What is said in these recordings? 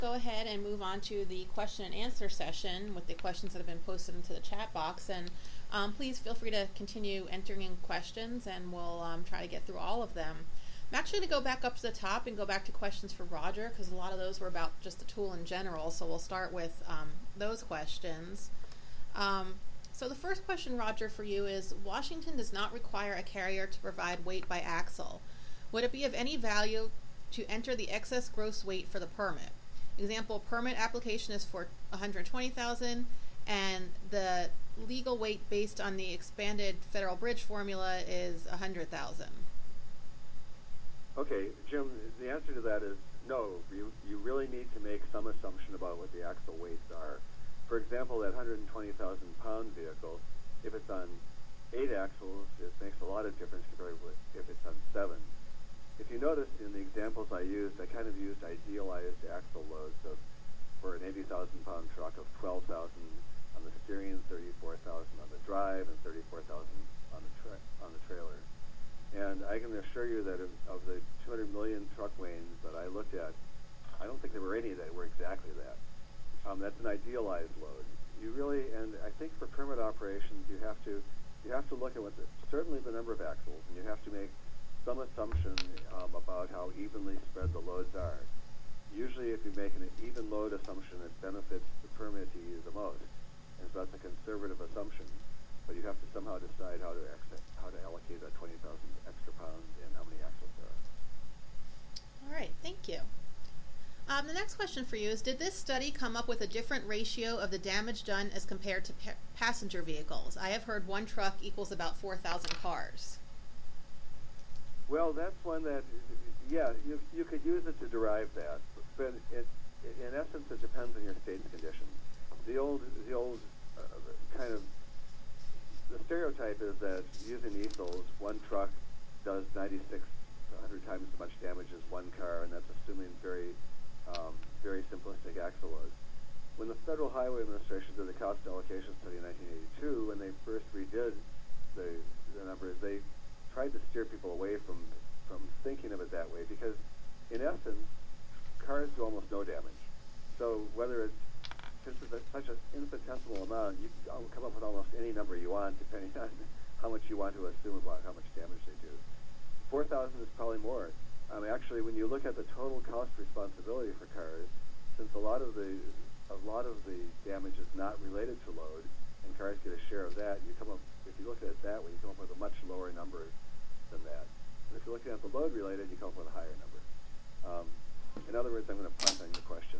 go ahead and move on to the question and answer session with the questions that have been posted into the chat box. And please feel free to continue entering in questions, and we'll try to get through all of them. I'm actually going to go back up to the top and go back to questions for Roger, because a lot of those were about just the tool in general. So we'll start with those questions. So the first question, Roger, for you is, Washington does not require a carrier to provide weight by axle. Would it be of any value to enter the excess gross weight for the permit? Example, permit application is for 120,000 and the legal weight based on the expanded federal bridge formula is 100,000. Okay, Jim, the answer to that is no. You really need to make some assumption about what the axle weights are. For example, that 120,000 pound vehicle, if it's on 8 axles, it makes a lot of difference compared with if it's on 7. If you notice in the examples I used, I kind of used idealized axle loads for an 80,000 pound truck of 12,000 on the steering, 34,000 on the drive, and 34,000 on the trailer. And I can assure you that of the 200 million truck lanes that I looked at, I don't think there were any that were exactly that. That's an idealized load. You really, and I think for permit operations, you have to look at certainly the number of axles, and you have to make some assumption about how evenly spread the loads are. Usually, if you make an even load assumption, it benefits the permittee the most, and so that's a conservative assumption. But you have to somehow decide how to allocate that 20,000 extra pounds and how many axles there are. All right, thank you. The next question for you is, did this study come up with a different ratio of the damage done as compared to passenger vehicles? I have heard one truck equals about 4,000 cars. Well, that's one that, yeah, you could use it to derive that, but in essence, it depends on your state's conditions. The old kind of, the stereotype is that using easels, one truck does 96 to 100 times as much damage as one car, and that's assuming very simplistic axle loads. When the Federal Highway Administration did the cost allocation study in 1982, when they first redid the numbers, they tried to steer people away from thinking of it that way, because in essence, cars do almost no damage. So since it's such an infinitesimal amount, you can come up with almost any number you want, depending on how much you want to assume about how much damage they do. 4,000 is probably more. Actually, when you look at the total cost responsibility for cars, since a lot of the damage is not related to load, and cars get a share of that, if you look at it that way, you come up with a much lower number than that. And if you're looking at the load related, you come up with a higher number. In other words, I'm going to punt on your question.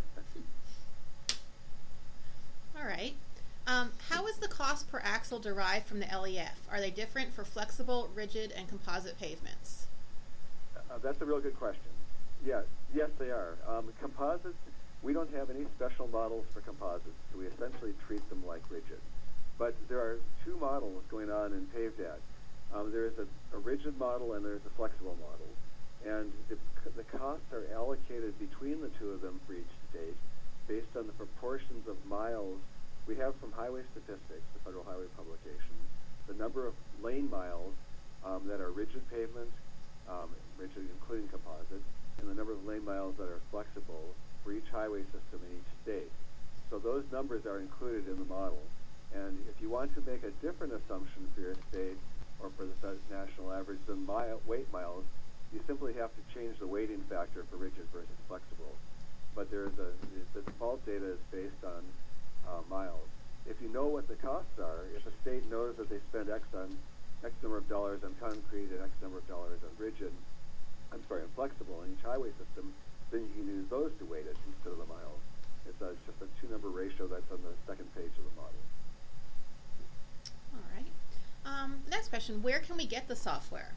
All right. How is the cost per axle derived from the LEF? Are they different for flexible, rigid, and composite pavements? That's a real good question. Yes, they are. Composites, we don't have any special models for composites, so we essentially treat them like rigid. But there are two models going on in PaveDAT. There is a rigid model and there's a flexible model. And the costs are allocated between the two of them for each state based on the proportions of miles. We have from Highway Statistics, the Federal Highway publication, the number of lane miles that are rigid pavement, rigid including composite, and the number of lane miles that are flexible for each highway system in each state. So those numbers are included in the model. And if you want to make a different assumption for your state or for the national average than weight miles, you simply have to change the weighting factor for rigid versus flexible. But the default data is based on miles. If you know what the costs are, if a state knows that they spend X number of dollars on concrete and X number of dollars on on flexible in each highway system, then you can use those to weight it instead of the miles. It's just a 2-number ratio that's on the second page of the model. All right. The next question, where can we get the software?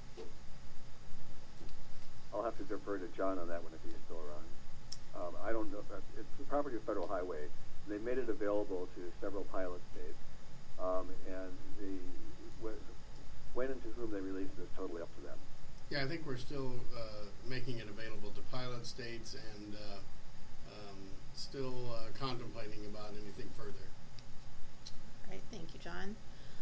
I'll have to defer to John on that one if he's still around. I don't know. It's the property of Federal Highway. They made it available to several pilot states, and when and to whom they release it is totally up to them. Yeah, I think we're still making it available to pilot states and still contemplating about anything further. All right, thank you, John.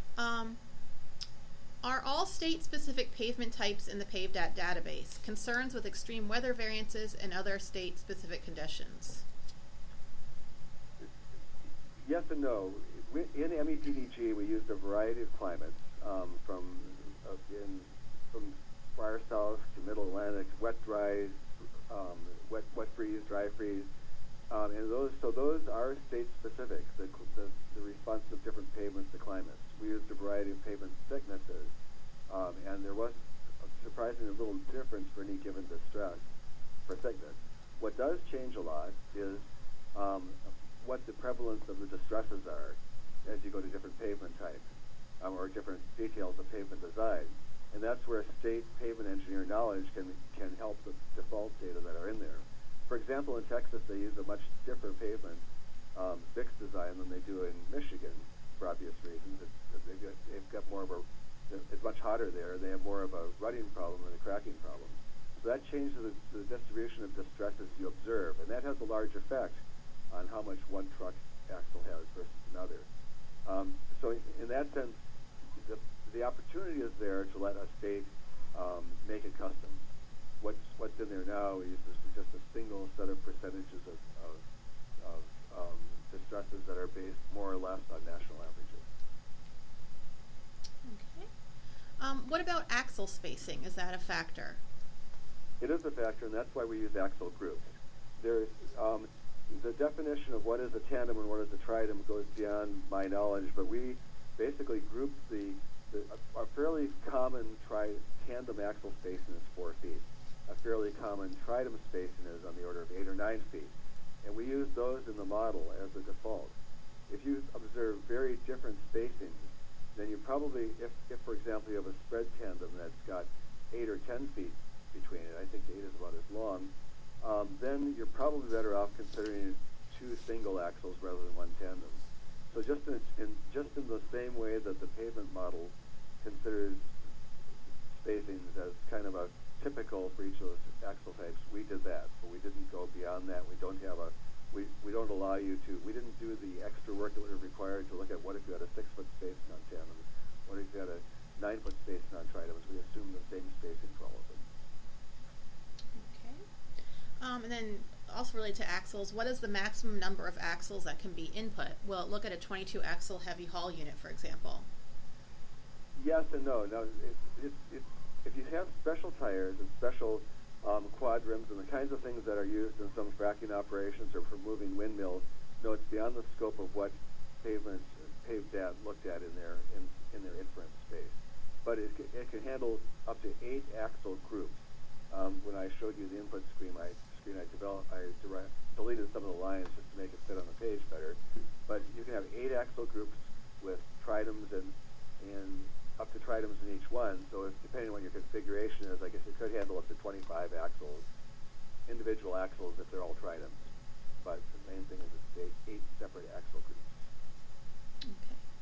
Are all state-specific pavement types in the PaveDAT database? Concerns with extreme weather variances and other state-specific conditions? Yes and no. In MEPDG, we used a variety of climates from far south to middle Atlantic, wet, dry, wet freeze, dry freeze, and those are state specific. The response of different pavements to climates. We used a variety of pavement thicknesses, and there was surprisingly a little difference for any given distress for thickness. What does change a lot is what the prevalence of the distresses are as you go to different pavement types or different details of pavement design. And that's where state pavement engineer knowledge can help the default data that are in there. For example, in Texas, they use a much stiffer pavement fixed design than they do in Michigan for obvious reasons. They've got more of it's much hotter there. They have more of a rutting problem than a cracking problem. So that changes the distribution of distresses you observe, and that has a large effect on how much one truck axle has versus another. So in that sense, the opportunity is there to let a state make it custom. What's in there now is just a single set of percentages of distresses that are based more or less on national averages. Okay. What about axle spacing? Is that a factor? It is a factor, and that's why we use axle groups. There's the definition of what is a tandem and what is a tridem goes beyond my knowledge, but we basically group a fairly common tandem axle spacing is 4 feet. A fairly common tridem spacing is on the order of 8 or 9 feet. And we use those in the model as the default. If you observe very different spacings, then you probably, if for example you have a spread tandem that's got 8 or 10 feet between it, I think 8 is about as long, then you're probably better off considering 2 single axles rather than 1 tandem. So just in the same way that the pavement model considers spacings as kind of a typical for each of those axle types, we did that, but we didn't go beyond that. We don't allow you to. We didn't do the extra work that would have required to look at what if you had a 6-foot spacing on tandems, what if you had a 9-foot spacing on tridems. We assume the same spacing for all of them. Okay. And then also related to axles, what is the maximum number of axles that can be input? Will it look at a 22 axle heavy haul unit, for example? Yes and no. Now, if you have special tires and special quad rims and the kinds of things that are used in some fracking operations or for moving windmills, no, it's beyond the scope of what paved data looked at in their inference space. But it can handle up to 8 axle groups. When I showed you the input screen, I deleted some of the lines just to make it fit on the page better. But you can have 8 axle groups with tridems and up to tridems in each one. So depending on what your configuration is, I guess it could handle up to 25 axles, individual axles if they're all tridems. But the main thing is it's 8 separate axle groups.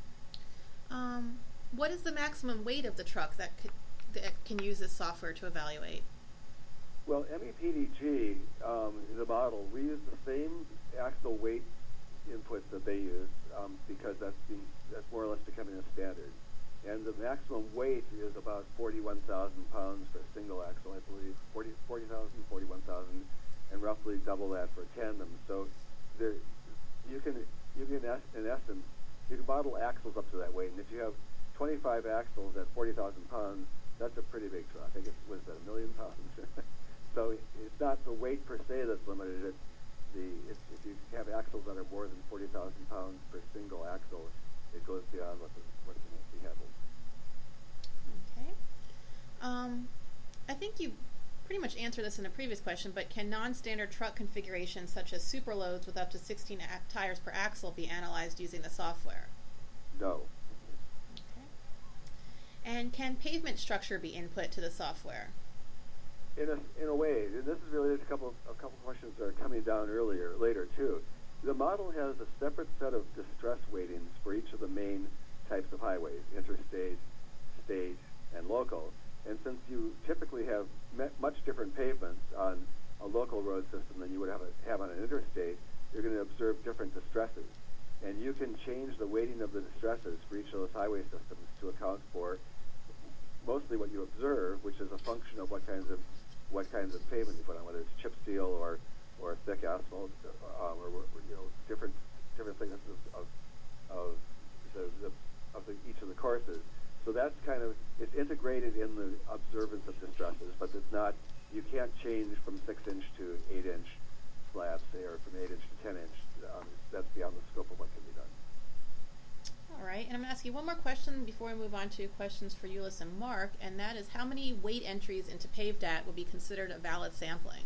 Okay. What is the maximum weight of the truck that can use this software to evaluate? Well, MEPDG, the model, we use the same axle weight inputs that they use because that's more or less becoming a standard. And the maximum weight is about 41,000 pounds for a single axle, I believe, 40,000, 41,000, and roughly double that for a tandem. So you can in essence, you can model axles up to that weight. And if you have 25 axles at 40,000 pounds, that's a pretty big truck. I guess was that 1 million pounds? So it's not the weight per se that's limited. If you have axles that are more than 40,000 pounds per single axle, it goes beyond what can be handled. Okay. I think you pretty much answered this in a previous question, but can non-standard truck configurations such as superloads with up to 16 tires per axle be analyzed using the software? No. Okay. And can pavement structure be input to the software? In a way, and this is related to a couple questions that are coming down later too. The model has a separate set of distress weightings for each of the main types of highways: interstate, state, and local. And since you typically have much different pavements on a local road system than you would have on an interstate, you're going to observe different distresses. And you can change the weighting of the distresses for each of those highway systems to account for mostly what you observe, which is a function of what kinds of pavement you put on, whether it's chip seal or thick asphalt, or different thicknesses of sources. So that's it's integrated in the observance of distresses, but it's not, you can't change from 6-inch to 8-inch slabs, say, or from 8-inch to 10-inch. That's beyond the scope of what can be done. All right, and I'm going to ask you one more question before we move on to questions for Ulyss and Mark, and that is, how many weight entries into PaveDat will be considered a valid sampling?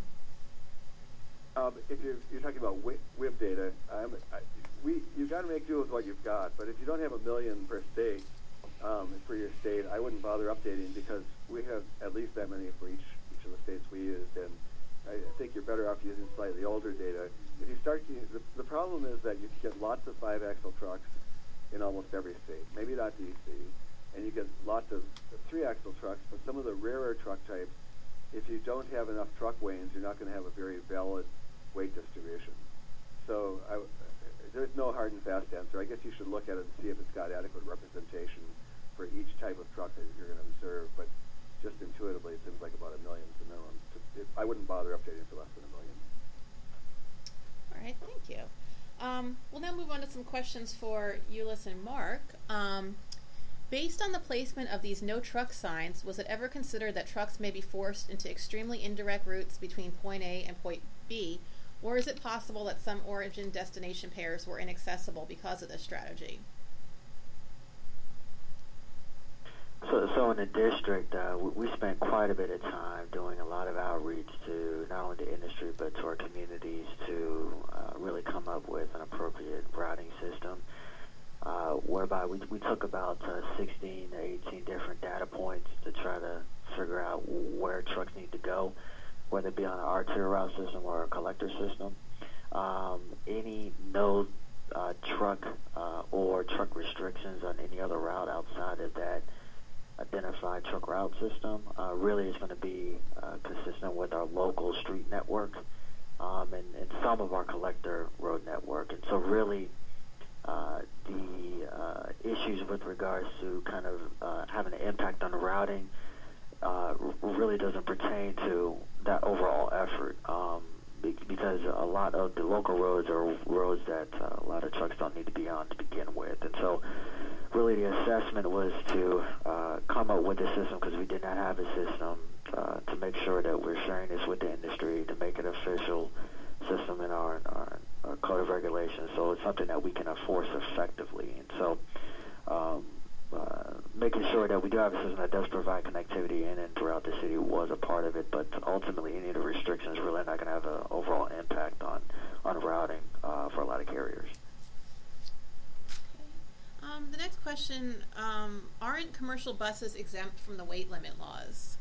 If you're talking about WIB data, you've got to make do with what you've got. But if you don't have 1 million per state, for your state, I wouldn't bother updating, because we have at least that many for each of the states we used, and I think you're better off using slightly older data. If you start, the problem is that you get lots of 5-axle trucks in almost every state, maybe not DC, and you get lots of 3-axle trucks, but some of the rarer truck types, if you don't have enough truck weighings, you're not going to have a very valid weight distribution. So there's no hard and fast answer. I guess you should look at it and see if it's got adequate representation for each type of truck that you're going to observe, but just intuitively, it seems like about 1 million is the minimum. I wouldn't bother updating for less than 1 million. All right, thank you. We'll now move on to some questions for Ulyss and Mark. Based on the placement of these no truck signs, was it ever considered that trucks may be forced into extremely indirect routes between point A and point B, or is it possible that some origin-destination pairs were inaccessible because of this strategy? So in the district, we spent quite a bit of time doing a lot of outreach to not only the industry but to our communities to really come up with an appropriate routing system, whereby we took about 16 to 18 different data points to try to figure out where trucks need to go, whether it be on an arterial route system or a collector system. Any no truck or truck restrictions on any other route outside of that identified truck route system really is going to be consistent with our local street network and some of our collector road network. And so really the issues with regards to kind of having an impact on the routing really doesn't pertain to that overall effort, because a lot of the local roads are roads that a lot of trucks don't need to be on to begin with. And so really the assessment was to come up with a system, because we did not have a system, to make sure that we're sharing this with the industry, to make it an official system in our code of regulations, so it's something that we can enforce effectively. And so making sure that we do have a system that does provide connectivity in and throughout the city was a part of it, but ultimately any of the restrictions really not going to have an overall impact on routing for a lot of carriers. The next question, aren't commercial buses exempt from the weight limit laws?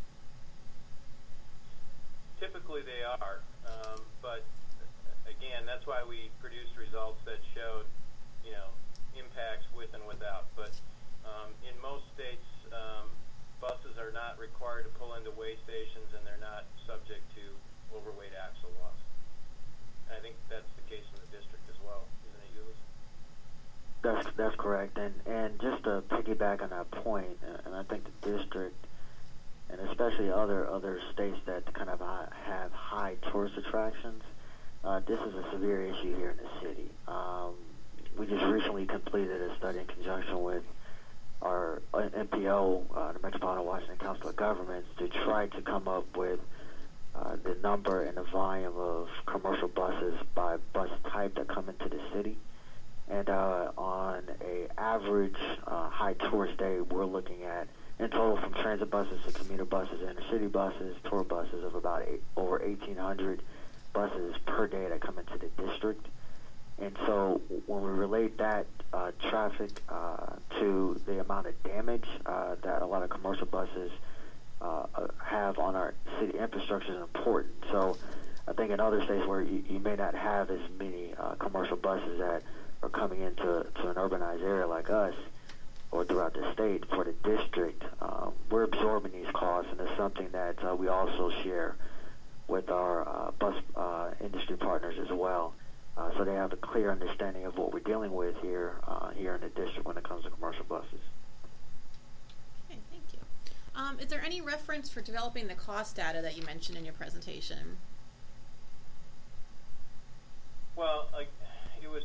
Typically they are, but again, that's why we produced results that showed, impacts with and without. But in most states, buses are not required to pull into weigh stations, and they're not subject to overweight axle laws. And I think that's the case in the district as well, isn't it, Ulyss? That's correct, and just to piggyback on that point, and I think the district, and especially other states that kind of have high tourist attractions, this is a severe issue here in the city. We just recently completed a study in conjunction with our MPO, the Metropolitan Washington Council of Governments, to try to come up with the number and the volume of commercial buses by bus type that come into the city. And on a average high tourist day, we're looking at, in total, from transit buses to commuter buses, intercity buses, tour buses, of about over 1,800 buses per day that come into the district. And so when we relate that traffic to the amount of damage that a lot of commercial buses have on our city infrastructure is important. So I think in other states where you may not have as many commercial buses that are coming into an urbanized area like us, or throughout the state, for the district, we're absorbing these costs, and it's something that we also share with our bus industry partners as well, so they have a clear understanding of what we're dealing with here in the district when it comes to commercial buses. Okay, thank you. Is there any reference for developing the cost data that you mentioned in your presentation? Well, it was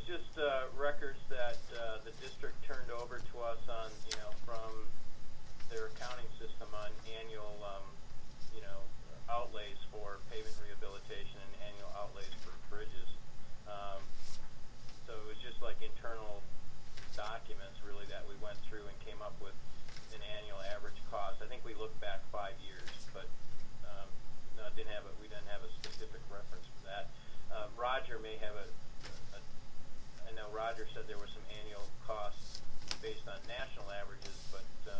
just records that the district turned over to us on, from their accounting system on annual, outlays for pavement rehabilitation and annual outlays for bridges. So it was just like internal documents, really, that we went through and came up with an annual average cost. I think we looked back 5 years, but no, we didn't have a specific reference for that. Roger may have I know Roger said there were some annual costs based on national averages, but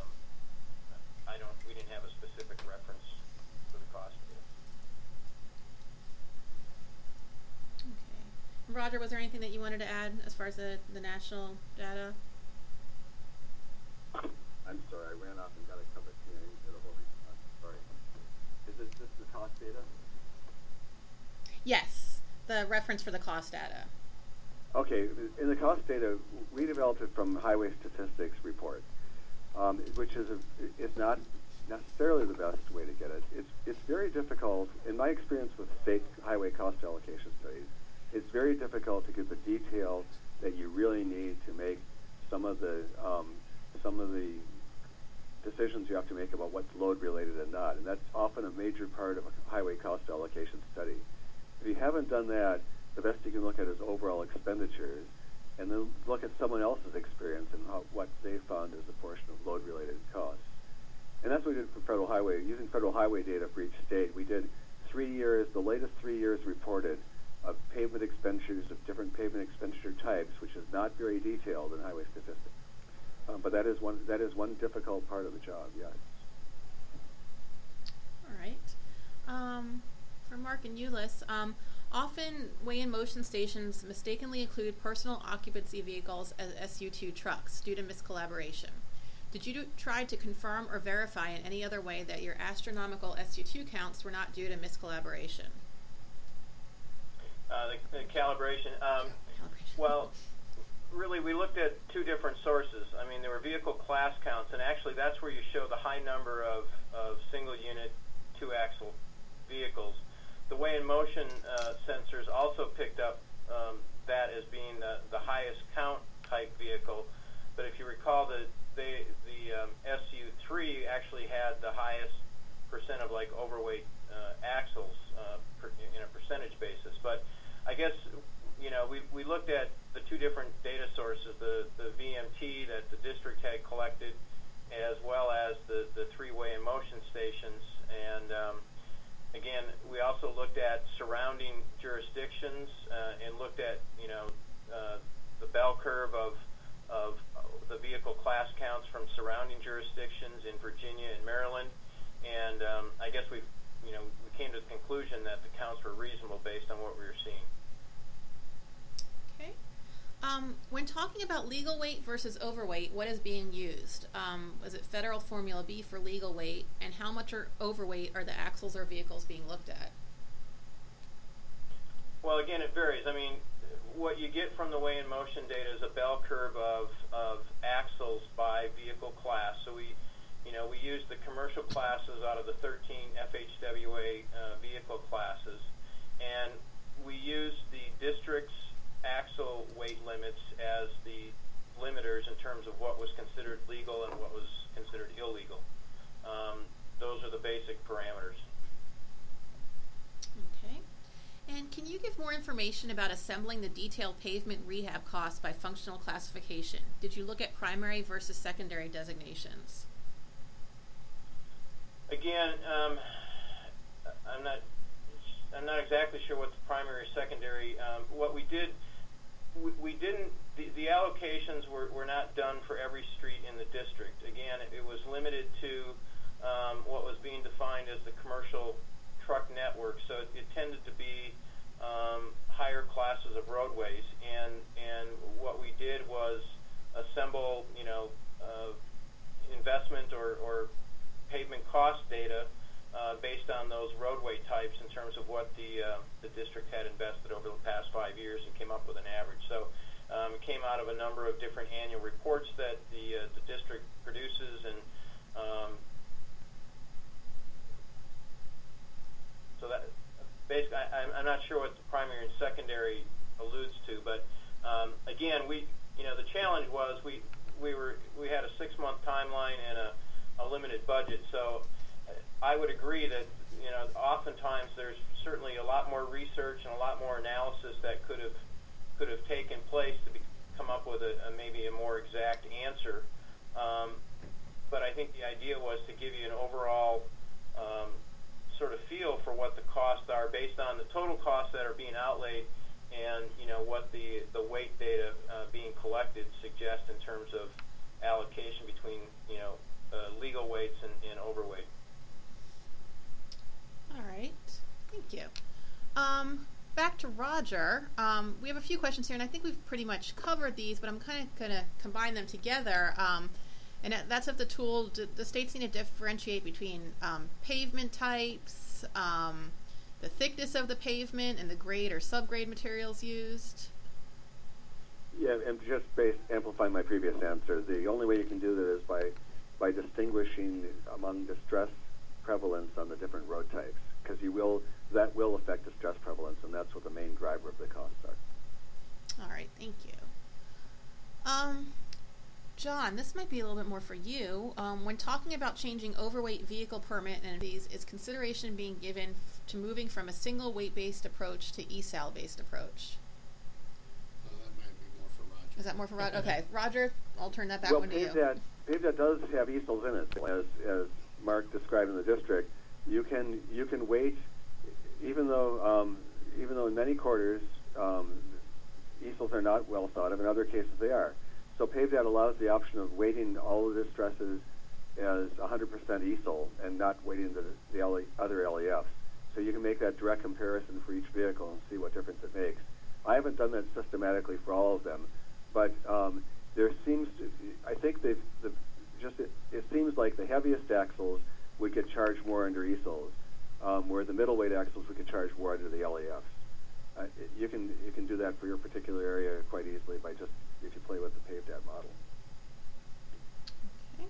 we didn't have a specific reference for the cost data. Okay. Roger, was there anything that you wanted to add as far as the national data? I'm sorry, I ran off and got a cup of tea. I didn't get a whole response. Sorry. Is it just the cost data? Yes, the reference for the cost data. Okay, in the cost data, we developed it from Highway Statistics report, which is not necessarily the best way to get it. It's very difficult, in my experience with state highway cost allocation studies, it's very difficult to get the detail that you really need to make some of the decisions you have to make about what's load related and not, and that's often a major part of a highway cost allocation study. If you haven't done that, the best you can look at is overall expenditures, and then look at someone else's experience and what they found as a portion of load-related costs. And that's what we did for Federal Highway. Using Federal Highway data for each state, we did 3 years, the latest 3 years reported of pavement expenditures of different pavement expenditure types, which is not very detailed in highway statistics. But that is one difficult part of the job, yes. All right. For Mark and Ulyss, often weigh-in-motion stations mistakenly include personal occupancy vehicles as SU2 trucks due to miscollaboration. Did you try to confirm or verify in any other way that your astronomical SU2 counts were not due to miscollaboration? The calibration. Well, really, we looked at 2 different sources. I mean, there were vehicle class counts, and actually that's where you show the high number of single-unit, 2-axle vehicles. The weigh-in-motion sensors also picked up that as being the highest count type vehicle. But if you recall, the SU3 actually had the highest percent of overweight axles in a percentage basis. But I guess we looked at the 2 different data sources, the VMT that the district had collected, as well as the 3 weigh-in-motion stations, and again, we also looked at surrounding jurisdictions and looked at, the bell curve of the vehicle class counts from surrounding jurisdictions in Virginia and Maryland, and I guess we came to the conclusion that the counts were reasonable based on what we were seeing. Okay. When talking about legal weight versus overweight, what is being used? Was it Federal Formula B for legal weight, and how much overweight are the axles or vehicles being looked at? Well, again, it varies. I mean, what you get from the weigh-in-motion data is a bell curve of axles by vehicle class. So we used the commercial classes out of the 13 FHWA vehicle classes, and we used the district's axle weight limits as the limiters in terms of what was considered legal and what was considered illegal. Those are the basic parameters. Okay. And can you give more information about assembling the detailed pavement rehab costs by functional classification? Did you look at primary versus secondary designations? Again, I'm not exactly sure what the primary or secondary. What we did, we didn't. The allocations were not done for every street in the district. Again, it was limited to what was being defined as the commercial truck network. So it tended to be higher classes of roadways, and what we did was assemble, investment or pavement cost data based on those roadway types in terms of what the district had invested over the past 5 years, and came up with an average. So it came out of a number of different annual reports that the district produces, and so that basically, I'm not sure what the primary and secondary alludes to, but again, the challenge was we had a 6-month timeline and a limited budget. So I would agree that oftentimes there's certainly a lot more research and a lot more analysis that could have taken place to come up with maybe a more exact answer. But I think the idea was to give you an overall sort of feel for what the costs are based on the total costs that are being outlaid and what the weight data being collected suggests in terms of allocation between legal weights and overweight. All right, thank you. Back to Roger. We have a few questions here, and I think we've pretty much covered these, but I'm kind of going to combine them together. And that's if the states need to differentiate between pavement types, the thickness of the pavement, and the grade or subgrade materials used. Yeah, and just amplifying my previous answer, the only way you can do that is by distinguishing among distress prevalence on the different road types, because that will affect distress prevalence, and that's what the main driver of the costs are. All right, thank you. John, this might be a little bit more for you. When talking about changing overweight vehicle permit and fees, is consideration being given to moving from a single weight-based approach to ESAL-based approach? That might be more for Roger. Is that more for Roger? Okay, Roger, I'll turn that back one to you. PaveDat does have ESALs in it, as Mark described in the district. You can weight, even though in many quarters ESALs are not well thought of. In other cases, they are. So PaveDat allows the option of weighting all of the stresses as 100% ESAL and not weighting the other LEFs. So you can make that direct comparison for each vehicle and see what difference it makes. I haven't done that systematically for all of them, but there seems to, I think it seems like the heaviest axles would get charged more under ESALs, where the middleweight axles would get charged more under the LEFs. You can do that for your particular area quite easily by just if you play with the PaveDat model. Okay.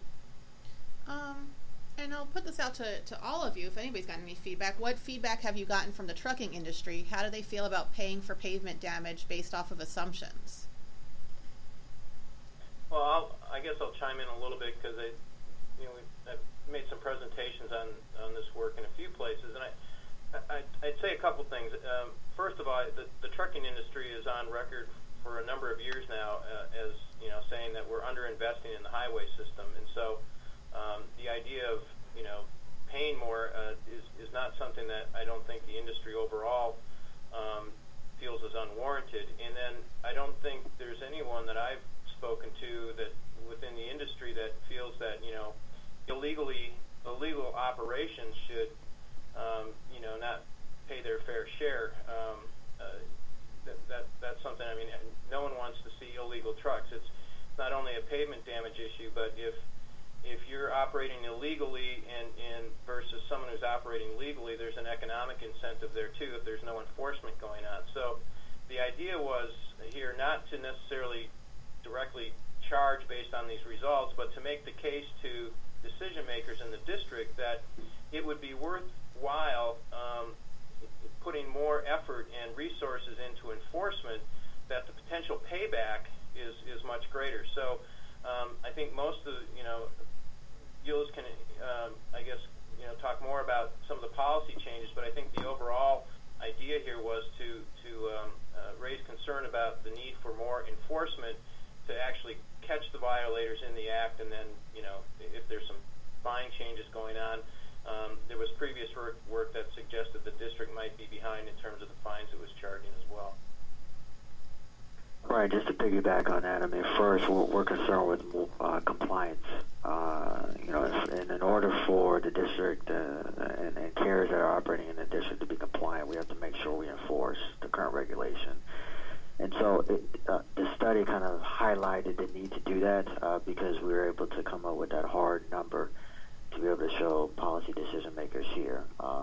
And I'll put this out to all of you if anybody's got any feedback. What feedback have you gotten from the trucking industry? How do they feel about paying for pavement damage based off of assumptions? Well, I guess I'll chime in a little bit because I've made some presentations on this work in a few places, and I'd say a couple things. First of all, the trucking industry is on record for a number of years now as saying that we're underinvesting in the highway system, and so the idea of paying more is not something that I don't think the industry overall feels is unwarranted. And then I don't think there's anyone that I've spoken to that within the industry that feels that illegal operations should not pay their fair share. That's something. I mean, no one wants to see illegal trucks. It's not only a pavement damage issue, but if you're operating illegally and versus someone who's operating legally, there's an economic incentive there too if there's no enforcement going on. So the idea was here not to necessarily directly charge based on these results, but to make the case to decision makers in the district that it would be worthwhile putting more effort and resources into enforcement, that the potential payback is much greater. So I think most of Yulis can I guess talk more about some of the policy changes, but I think the overall idea here was to raise concern about the need for more enforcement to actually catch the violators in the act, and then if there's some fine changes going on. There was previous work that suggested the district might be behind in terms of the fines it was charging as well. Right, just to piggyback on that, I mean, first, we're concerned with compliance. And in order for the district and carriers that are operating in the district to be compliant, we have to make sure we enforce the current regulation. And so the study kind of highlighted the need to do that because we were able to come up with that hard number to be able to show policy decision makers here.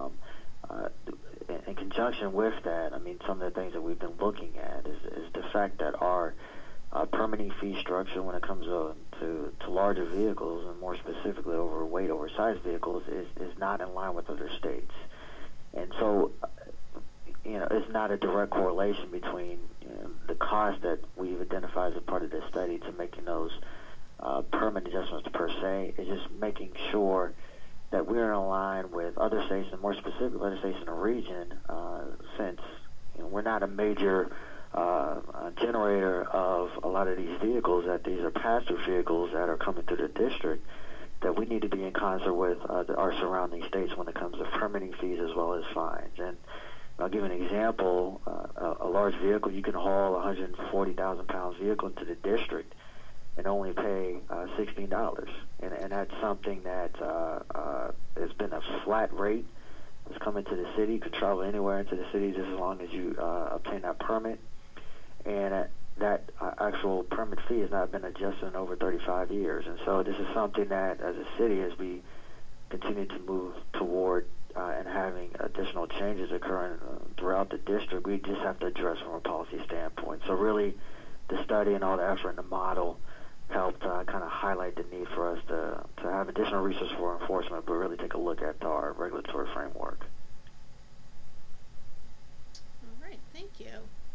In conjunction with that, I mean, some of the things that we've been looking at is the fact that our permitting fee structure when it comes to larger vehicles, and more specifically overweight, oversized vehicles, is not in line with other states. And so it's not a direct correlation between the cost that we've identified as a part of this study to making those permit adjustments per se. It's just making sure that we're in line with other states, and more specifically other states in the region, since we're not a major generator of a lot of these vehicles, that these are pass-through vehicles that are coming through the district, that we need to be in concert with our surrounding states when it comes to permitting fees as well as fines. And I'll give an example. A large vehicle, you can haul a 140,000 pounds vehicle into the district and only pay $16. And that's something that has been a flat rate. It's coming to the city. You can travel anywhere into the city just as long as you obtain that permit. And that actual permit fee has not been adjusted in over 35 years. And so this is something that, as a city, as we continue to move toward and having additional changes occurring throughout the district, we just have to address from a policy standpoint. So really, the study and all the effort in the model helped kind of highlight the need for us to have additional resources for enforcement, but really take a look at our regulatory framework. All right, thank you.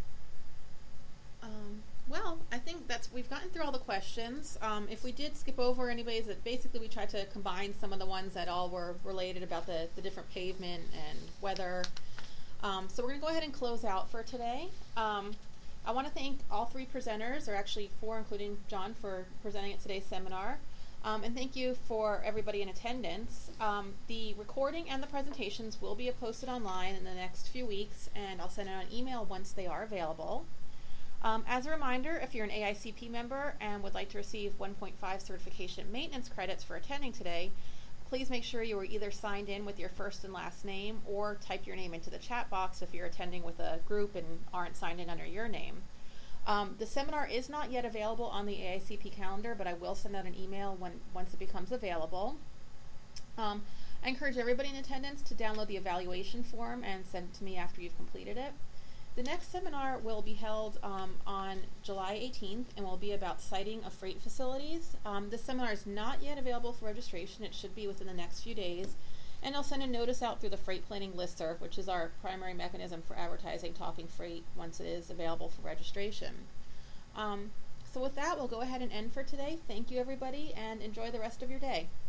Well, I think we've gotten through all the questions. If we did skip over anyways, that basically we tried to combine some of the ones that all were related about the different pavement and weather. So we're going to go ahead and close out for today. I want to thank all three presenters, or actually four, including John, for presenting at today's seminar. And thank you for everybody in attendance. The recording and the presentations will be posted online in the next few weeks, and I'll send out an email once they are available. As a reminder, if you're an AICP member and would like to receive 1.5 certification maintenance credits for attending today, please make sure you are either signed in with your first and last name or type your name into the chat box if you're attending with a group and aren't signed in under your name. The seminar is not yet available on the AICP calendar, but I will send out an email once it becomes available. I encourage everybody in attendance to download the evaluation form and send it to me after you've completed it. The next seminar will be held on July 18th and will be about siting of freight facilities. This seminar is not yet available for registration. It should be within the next few days. And I'll send a notice out through the Freight Planning Listserv, which is our primary mechanism for advertising Talking Freight once it is available for registration. So with that, we'll go ahead and end for today. Thank you, everybody, and enjoy the rest of your day.